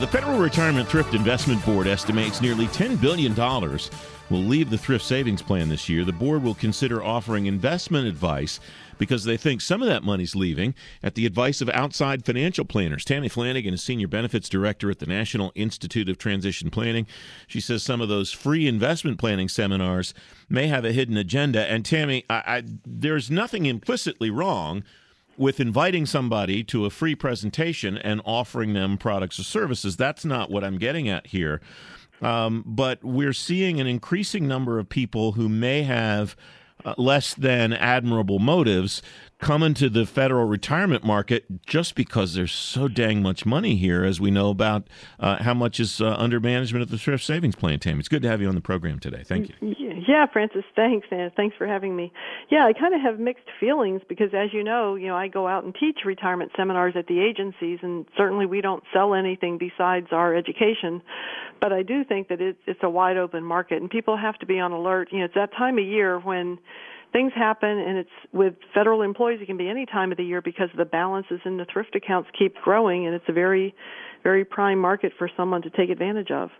The Federal Retirement Thrift Investment Board estimates nearly $10 billion will leave the thrift savings plan this year. The board will consider offering investment advice because they think some of that money's leaving at the advice of outside financial planners. Tammy Flanagan is Senior Benefits Director at the National Institute of Transition Planning. She says some of those free investment planning seminars may have a hidden agenda. And Tammy, there's nothing implicitly wrong with inviting somebody to a free presentation and offering them products or services. That's not what I'm getting at here. But we're seeing an increasing number of people who may have less than admirable motives come into the federal retirement market just because there's so dang much money here, as we know about how much is under management of the thrift savings plan. Tammy, it's good to have you on the program today. Thank you. Yeah, Francis, thanks, and thanks for having me. Yeah, I kind of have mixed feelings because, as you know, I go out and teach retirement seminars at the agencies, and certainly we don't sell anything besides our education. But I do think that it's a wide open market, and people have to be on alert. It's that time of year when things happen, and it's with federal employees, it can be any time of the year because the balances in the thrift accounts keep growing, and it's a very, very prime market for someone to take advantage of.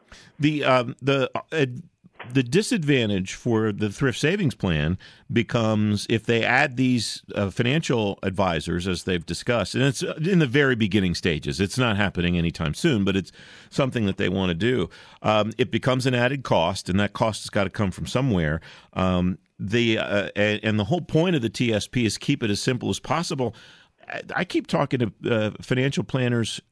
The disadvantage for the thrift savings plan becomes if they add these financial advisors, as they've discussed, and it's in the very beginning stages. It's not happening anytime soon, but it's something that they want to do. It becomes an added cost, and that cost has got to come from somewhere. And the whole point of the TSP is keep it as simple as possible. I keep talking to financial planners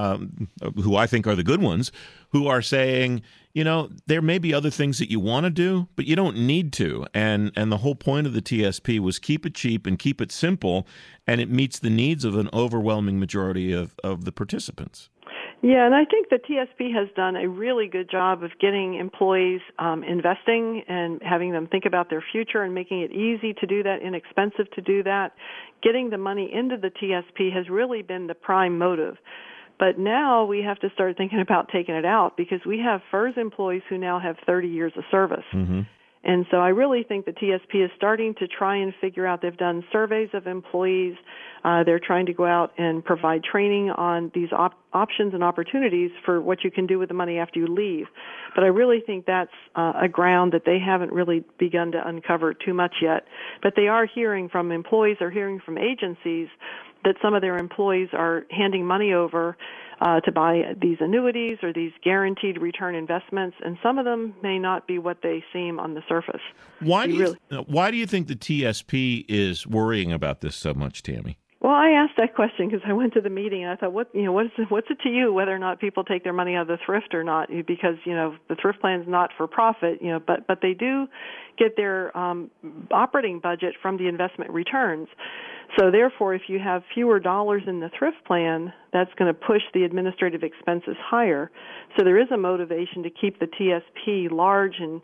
who I think are the good ones, who are saying, there may be other things that you want to do, but you don't need to. And the whole point of the TSP was keep it cheap and keep it simple, and it meets the needs of an overwhelming majority of the participants. Yeah, and I think the TSP has done a really good job of getting employees investing and having them think about their future and making it easy to do that, inexpensive to do that. Getting the money into the TSP has really been the prime motive. But now we have to start thinking about taking it out because we have FERS employees who now have 30 years of service. Mm-hmm. And so I really think the TSP is starting to try and figure out, they've done surveys of employees. They're trying to go out and provide training on these options and opportunities for what you can do with the money after you leave. But I really think that's a ground that they haven't really begun to uncover too much yet. But they are hearing from employees or hearing from agencies that some of their employees are handing money over to buy these annuities or these guaranteed return investments, and some of them may not be what they seem on the surface. Why do you think the TSP is worrying about this so much, Tammy? Well, I asked that question because I went to the meeting and I thought, what's it to you whether or not people take their money out of the thrift or not? Because the thrift plan is not for profit, but they do get their operating budget from the investment returns. So therefore, if you have fewer dollars in the thrift plan, that's going to push the administrative expenses higher. So there is a motivation to keep the TSP large and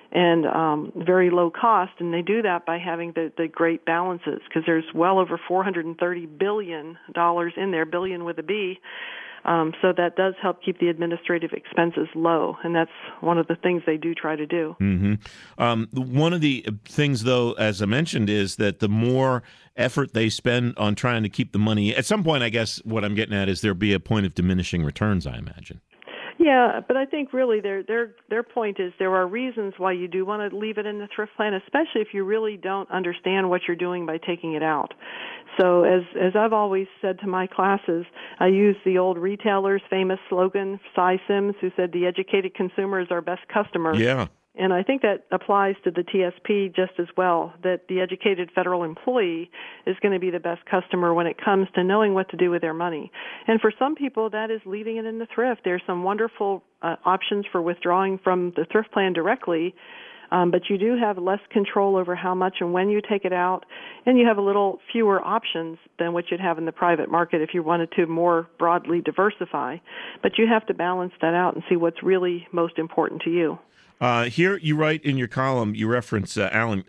very low cost, and they do that by having the great balances because there's well over $430 billion in there, billion with a B. So that does help keep the administrative expenses low, and that's one of the things they do try to do. Mm-hmm. One of the things, though, as I mentioned, is that the more effort they spend on trying to keep the money, at some point, I guess what I'm getting at is there'll be a point of diminishing returns, I imagine. Yeah, but I think really their point is there are reasons why you do want to leave it in the thrift plan, especially if you really don't understand what you're doing by taking it out. So as I've always said to my classes, I use the old retailer's famous slogan, Cy Sims, who said the educated consumer is our best customer. Yeah. And I think that applies to the TSP just as well, that the educated federal employee is going to be the best customer when it comes to knowing what to do with their money. And for some people, that is leaving it in the thrift. There's some wonderful options for withdrawing from the thrift plan directly, but you do have less control over how much and when you take it out, and you have a little fewer options than what you'd have in the private market if you wanted to more broadly diversify. But you have to balance that out and see what's really most important to you. Here you write in your column, you reference Aaron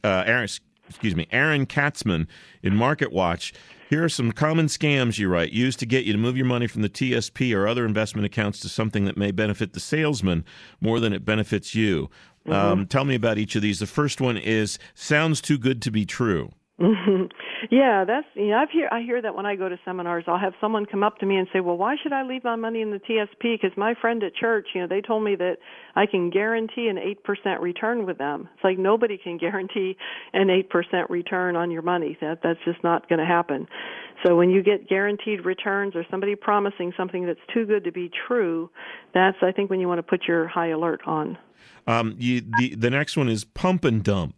Katzman in Market Watch. Here are some common scams, you write, used to get you to move your money from the TSP or other investment accounts to something that may benefit the salesman more than it benefits you. Mm-hmm. Tell me about each of these. The first one is, sounds too good to be true. Yeah, that's I hear that when I go to seminars. I'll have someone come up to me and say, "Well, why should I leave my money in the TSP? Because my friend at church, they told me that I can guarantee an 8% return with them." It's like nobody can guarantee an 8% return on your money. That's just not going to happen. So when you get guaranteed returns or somebody promising something that's too good to be true, that's, I think, when you want to put your high alert on. The next one is pump and dump.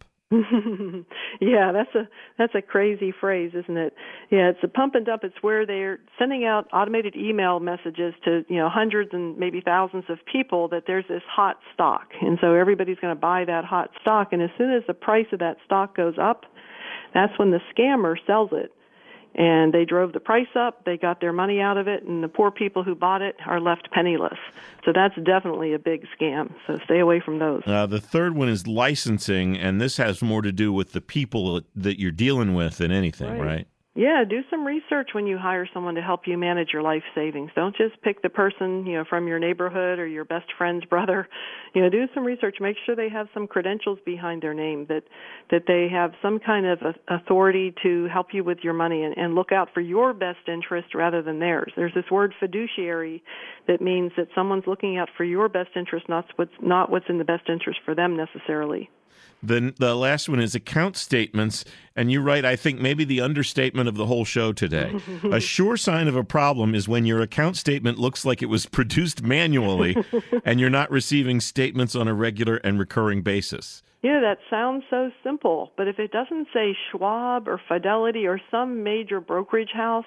Yeah, that's a crazy phrase, isn't it? Yeah, it's a pump and dump. It's where they're sending out automated email messages to hundreds and maybe thousands of people that there's this hot stock, and so everybody's going to buy that hot stock. And as soon as the price of that stock goes up, that's when the scammer sells it. And they drove the price up, they got their money out of it, and the poor people who bought it are left penniless. So that's definitely a big scam, so stay away from those. The third one is licensing, and this has more to do with the people that you're dealing with than anything, right? Yeah, do some research when you hire someone to help you manage your life savings. Don't just pick the person, from your neighborhood or your best friend's brother. Do some research. Make sure they have some credentials behind their name, that they have some kind of authority to help you with your money and look out for your best interest rather than theirs. There's this word fiduciary that means that someone's looking out for your best interest, not what's in the best interest for them necessarily. The last one is account statements, and you're right, I think maybe the understatement of the whole show today. A sure sign of a problem is when your account statement looks like it was produced manually and you're not receiving statements on a regular and recurring basis. Yeah, that sounds so simple, but if it doesn't say Schwab or Fidelity or some major brokerage house,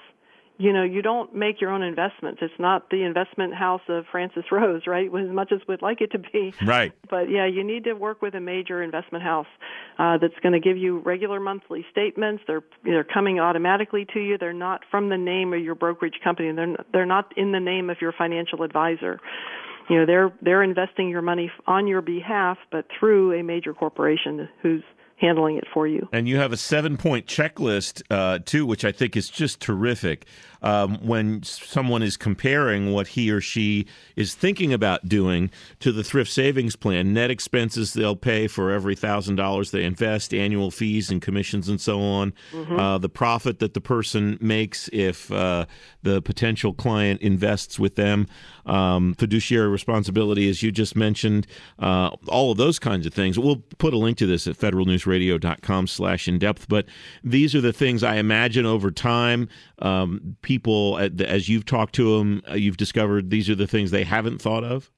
you don't make your own investments. It's not the investment house of Francis Rose, right? As much as we'd like it to be. Right. But yeah, you need to work with a major investment house that's going to give you regular monthly statements. They're coming automatically to you. They're not from the name of your brokerage company. They're not in the name of your financial advisor. They're investing your money on your behalf, but through a major corporation who's handling it for you. And you have a 7-point checklist, too, which I think is just terrific. When someone is comparing what he or she is thinking about doing to the thrift savings plan, net expenses they'll pay for every $1,000 they invest, annual fees and commissions and so on, the profit that the person makes if the potential client invests with them, fiduciary responsibility, as you just mentioned, all of those kinds of things. We'll put a link to this at federalnewsradio.com/in-depth, but these are the things I imagine over time people, as you've talked to them, you've discovered these are the things they haven't thought of?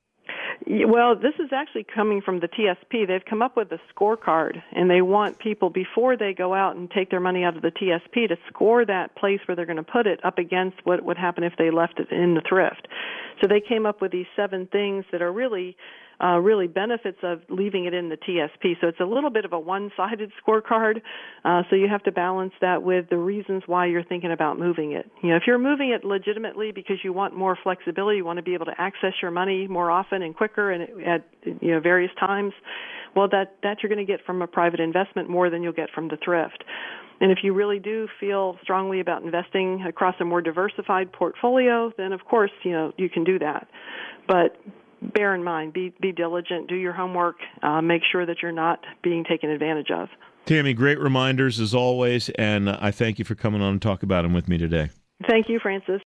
Well, this is actually coming from the TSP. They've come up with a scorecard, and they want people, before they go out and take their money out of the TSP, to score that place where they're going to put it up against what would happen if they left it in the thrift. So they came up with these 7 things that are really benefits of leaving it in the TSP. So it's a little bit of a one-sided scorecard. So you have to balance that with the reasons why you're thinking about moving it. If you're moving it legitimately because you want more flexibility, you want to be able to access your money more often and quicker and at various times, well, that you're going to get from a private investment more than you'll get from the thrift. And if you really do feel strongly about investing across a more diversified portfolio, then of course, you can do that. But bear in mind, be diligent, do your homework, make sure that you're not being taken advantage of. Tammy, great reminders as always, and I thank you for coming on and talk about them with me today. Thank you, Francis.